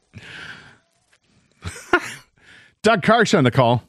Doug Karsh on the call.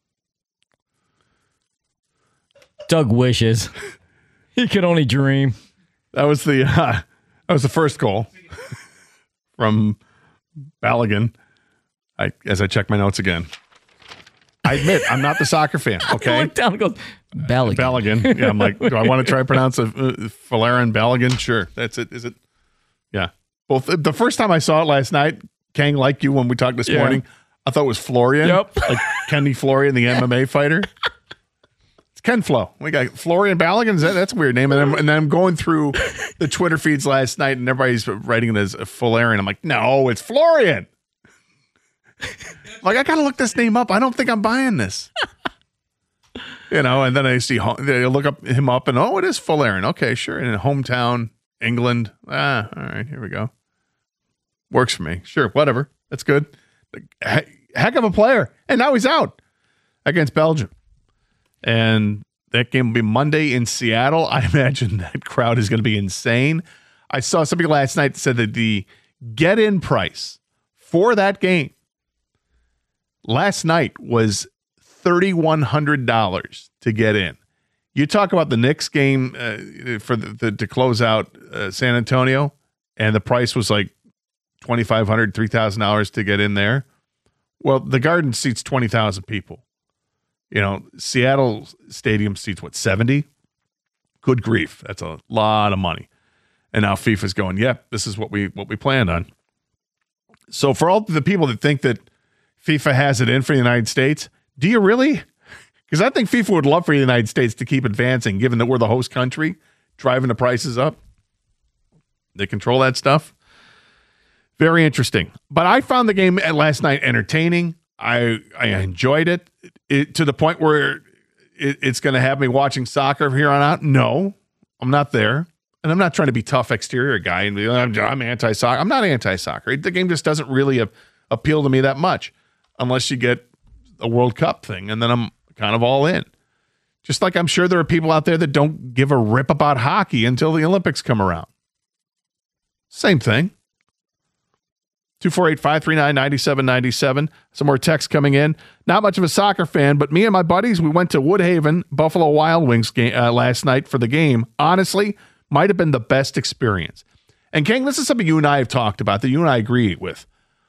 Doug wishes. He could only dream. That was the first goal from Balogun. As I check my notes again. I admit, I'm not the soccer fan, okay? I look down and goes, Balogun. Balogun. Yeah, I'm like, do I want to try to pronounce it Folarin Balogun? Sure. That's it. Is it? Yeah. Well, the first time I saw it last night, Kang, like you when we talked this morning, I thought it was Florian. Yep. Like Kenny Florian, the MMA fighter. It's Ken Flo. We got Florian Balogun. That's a weird name. And then I'm going through the Twitter feeds last night, and everybody's writing it as Folarin. I'm like, no, it's Florian. Like, I got to look this name up. I don't think I'm buying this. And then I look him up, and it is Folarin. Okay, sure. In hometown, England. All right, here we go. Works for me. Sure, whatever. That's good. Heck of a player. And now he's out against Belgium. And that game will be Monday in Seattle. I imagine that crowd is going to be insane. I saw somebody last night that said that the get-in price for that game last night was $3,100 to get in. You talk about the Knicks game for to close out San Antonio, and the price was like $2,500, $3,000 to get in there. Well, the Garden seats 20,000 people. Seattle Stadium seats 70? Good grief, that's a lot of money. And now FIFA's going, this is what we planned on. So for all the people that think that FIFA has it in for the United States, do you really? Because I think FIFA would love for the United States to keep advancing, given that we're the host country, driving the prices up. They control that stuff. Very interesting. But I found the game last night entertaining. I enjoyed it to the point where it's going to have me watching soccer from here on out. No, I'm not there. And I'm not trying to be tough exterior guy and be like, I'm anti-soccer. I'm not anti-soccer. The game just doesn't really appeal to me that much unless you get a World Cup thing, and then I'm kind of all in. Just like I'm sure there are people out there that don't give a rip about hockey until the Olympics come around. Same thing. 248-539-9797. Some more texts coming in. Not much of a soccer fan, but me and my buddies, we went to Woodhaven, Buffalo Wild Wings game, last night for the game. Honestly, might have been the best experience. And King, this is something you and I have talked about that you and I agree with.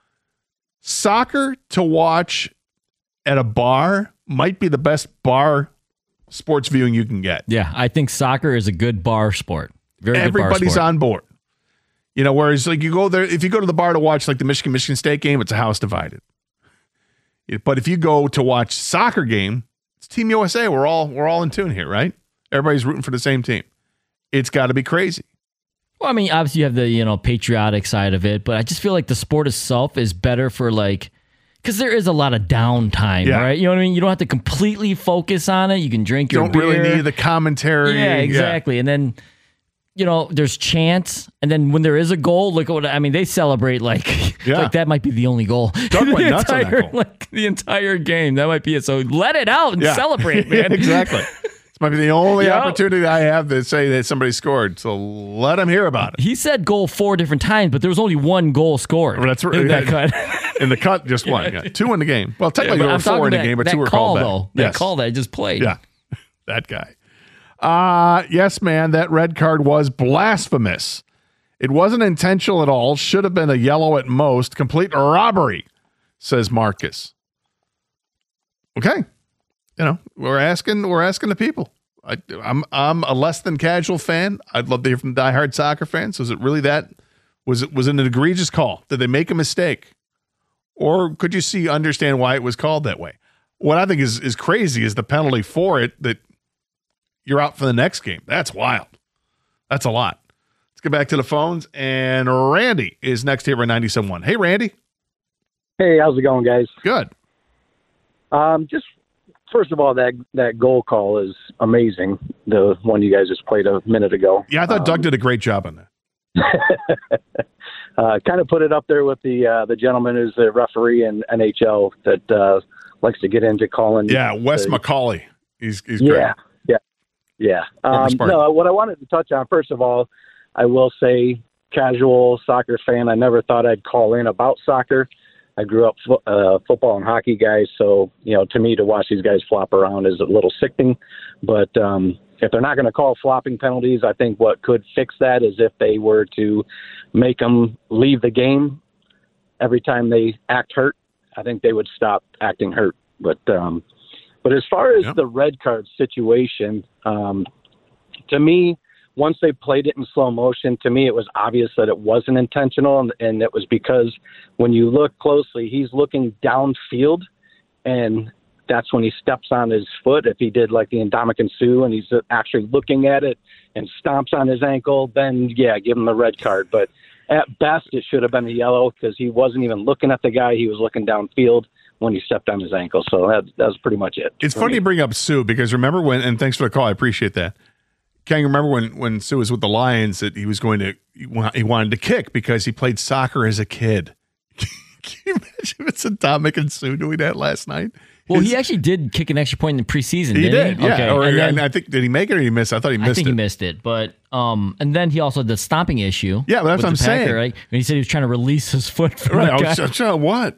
Soccer to watch at a bar might be the best bar sports viewing you can get. Yeah, I think soccer is a good bar sport. Very good bar sport. Everybody's on board. Whereas like you go there, if you go to the bar to watch like the Michigan State game, it's a house divided. But if you go to watch soccer game, it's Team USA. We're all in tune here, right? Everybody's rooting for the same team. It's got to be crazy. Well, I mean, obviously you have the patriotic side of it, but I just feel like the sport itself is better for because there is a lot of downtime, right? You know what I mean? You don't have to completely focus on it. You can drink your beer. You don't really need the commentary. Yeah, exactly. And then, there's chants. And then when there is a goal, look at they celebrate like that might be the only goal. Doug went nuts on that goal. The entire game. That might be it. So let it out and celebrate, man. Exactly. This might be the only opportunity I have to say that somebody scored. So let them hear about it. He said goal 4 different times, but there was only one goal scored. Well, that's right. In that cut. In the cut, just one. Yeah. 2 in the game. Well, technically there were 4 in the game, but 2 were called back. Though. That call that I just played. Yeah, that guy. Yes, man, that red card was blasphemous. It wasn't intentional at all. Should have been a yellow at most. Complete robbery, says Marcus. Okay. We're asking the people. I'm a less than casual fan. I'd love to hear from diehard soccer fans. Was it really that? Was it an egregious call? Did they make a mistake? Or could you understand why it was called that way? What I think is crazy is the penalty for it, that you're out for the next game. That's wild. That's a lot. Let's get back to the phones. And Randy is next here at 97.1. Hey, Randy. Hey, how's it going, guys? Good. Just first of all, that goal call is amazing. The one you guys just played a minute ago. Yeah, I thought Doug did a great job on that. Kind of put it up there with the gentleman who's the referee in NHL that likes to get into calling. Yeah, Wes McCauley. He's great. Yeah. No, what I wanted to touch on, first of all, I will say casual soccer fan. I never thought I'd call in about soccer. I grew up football and hockey guy, so to me, to watch these guys flop around is a little sickening. But if they're not going to call flopping penalties, I think what could fix that is if they were to make them leave the game every time they act hurt. I think they would stop acting hurt. But as far as the red card situation, to me, once they played it in slow motion, to me it was obvious that it wasn't intentional, and it was because when you look closely, he's looking downfield, and that's when he steps on his foot. If he did like the Ndamukong Suh and he's actually looking at it and stomps on his ankle, then give him the red card. But at best, it should have been a yellow because he wasn't even looking at the guy. He was looking downfield when he stepped on his ankle. So that was pretty much it. It's funny you bring up Suh because remember when, and thanks for the call, I appreciate that. Can you remember when Suh was with the Lions that he wanted to kick because he played soccer as a kid? Can you imagine if it's Ndamukong Suh doing that last night? Well, he actually did kick an extra point in the preseason. He did, he? yeah. Okay. And I think, did he make it or did he miss it? I thought he missed it. I think he missed it. But and then he also had the stomping issue. Yeah, but that's what I'm saying. Right? And he said he was trying to release his foot from right. the guy. I'm trying what?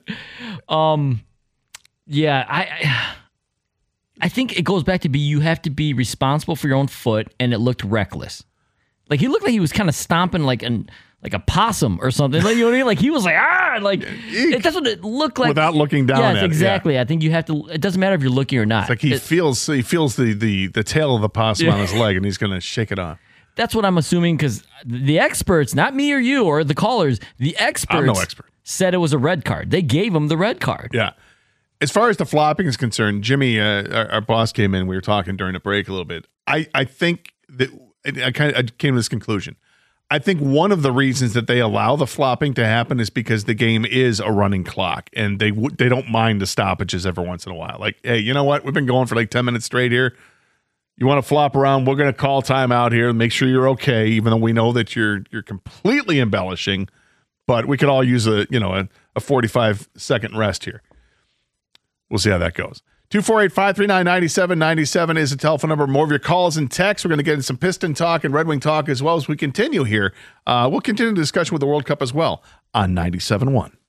Yeah, I think it goes back to you have to be responsible for your own foot, and it looked reckless. Like he looked like he was kind of stomping like a possum or something. Like, you know what I mean? Like he was like, that's what it looked like. Without looking down at it. Yes, exactly. Yeah. I think you have to, it doesn't matter if you're looking or not. It's like he feels the tail of the possum on his leg and he's going to shake it off. That's what I'm assuming because the experts, not me or you or the callers, the experts I'm no expert. Said it was a red card. They gave him the red card. Yeah. As far as the flopping is concerned, Jimmy, our boss came in. We were talking during the break a little bit. I think that I came to this conclusion. I think one of the reasons that they allow the flopping to happen is because the game is a running clock, and they don't mind the stoppages every once in a while. Like, hey, you know what? We've been going for like 10 minutes straight here. You want to flop around? We're going to call timeout here and make sure you're okay, even though we know that you're completely embellishing. But we could all use a 45-second rest here. We'll see how that goes. 248-539-9797 is the telephone number. More of your calls and texts. We're going to get into some Piston talk and Red Wing talk as well as we continue here. We'll continue the discussion with the World Cup as well on 97.1.